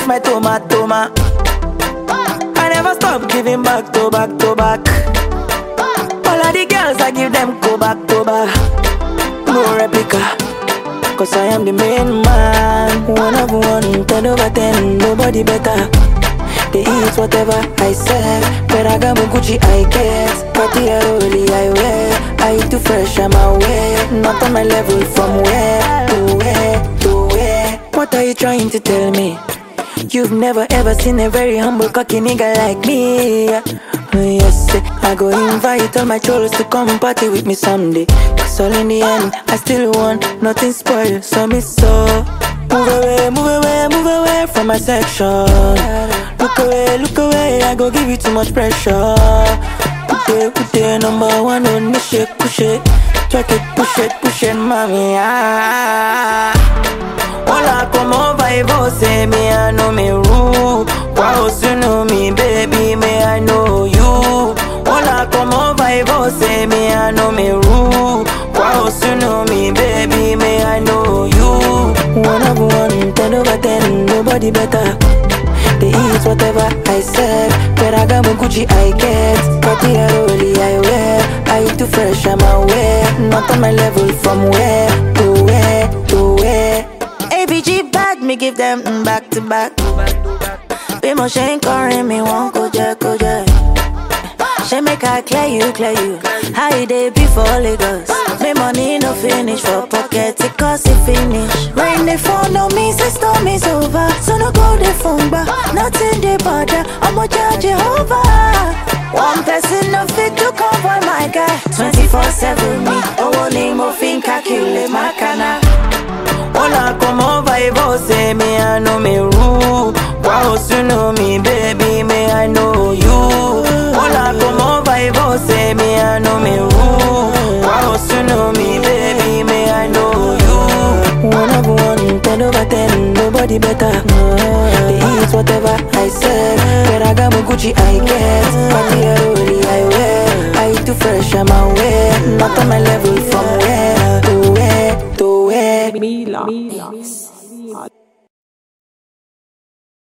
my tomato. I never stop giving back to back to back. All of the girls I give them go back to back. No replica, cause I am the main man. 1 of 1, 10 over 10, nobody better. They eat whatever I serve. Ferragamo, Gucci I get. Cartier only I wear. I too fresh, I'm aware. Not on my level, from where to where to where. What are you trying to tell me? You've never ever seen a very humble cocky nigga like me. Yes, I go invite all my cholos to come party with me someday. Cause all in the end, I still want nothing spoiled. So me so move away, move away, move away from my section. Look away, I go give you too much pressure. Put it, number 1 on me, shake, push it. Twerk it, push it, mommy. Hola, como vai você? Me I know me rule. Wow, you know me, baby, me I know you. Hola, como vai você? Me I know me rule. Wow, you know me, baby, me I know you. 1 of 1, 10 over 10, nobody better. They eat whatever I serve. Ferragamo, Gucci I get. Cartier only I wear. I too fresh, I'm aware. Not on my level, from where to where to where. ABG bad, me give them back to back. Be more shame calling me one go jack. She make I clear you. How you day before Lagos? Me money no finish for pocket, it cost it finish. Rain they fall, no me, say storm is over. So no go the phone back, nothing they bother. I'm a judge Jehovah. One person no fit to cover my guy. 24/7 me, oh name of fin calculate my cana. Hola, como vai você? Me I know me rule. Wow, you know me, baby, me I know you. Hola, como vai você? Me I know me rule. Wow, you know me, baby, me I know you. 1 of 1, 10 over 10, nobody better. They eat whatever I serve. Ferragamo, Gucci I get. Cartier only I wear. I too fresh, I'm aware. Not on my level, from where to where to where. Mila.